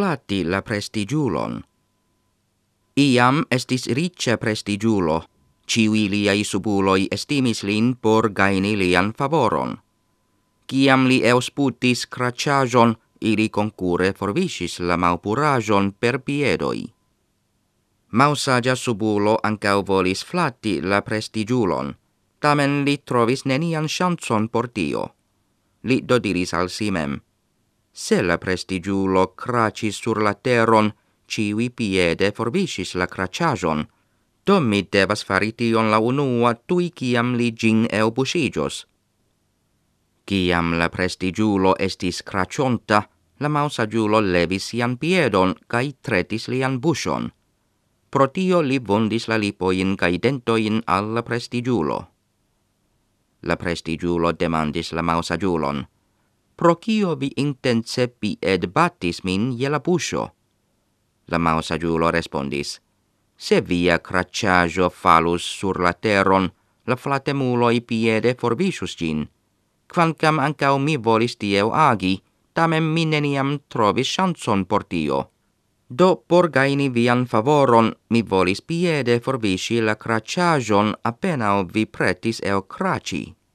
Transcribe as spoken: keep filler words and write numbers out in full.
flati la prestigiulon. Iam estis riĉa prestigiulo, ciui liai subuloi estimis lin por gaini lian favoron. Ciam li eusputis craciajon, ili concure forvisis la maupurajon per piedoi. Mausagia subulo ancau volis flati la prestigiulon, tamen li trovis nenian chanson por tio. Li do diris al si mem: se la prestigiulo cracis sur la teron, ciui piede forvisis la craciajon, do mi devas fari tion la unua tui ciam li gin eubusigios. Ciam la prestigiulo estis cracionta, la mausagiulo levis sian piedon cae tretis lian buson. Pro tio li vundis la lipoin cae dentoin alla prestigiulo. La prestigiulo demandis la mausagiulon: pro cio vi intense pied batis min je la buso? La mausagiulo respondis: se via craciajo falus sur la teron, la flatemuloi piede forvisus gin. Quancam ancau mi volis tieu agi, tamen mi neniam trovis chanson por tio. Do por gaini vian favoron, mi volis piede forvisi la craciajon appenao vi pretis eo craci.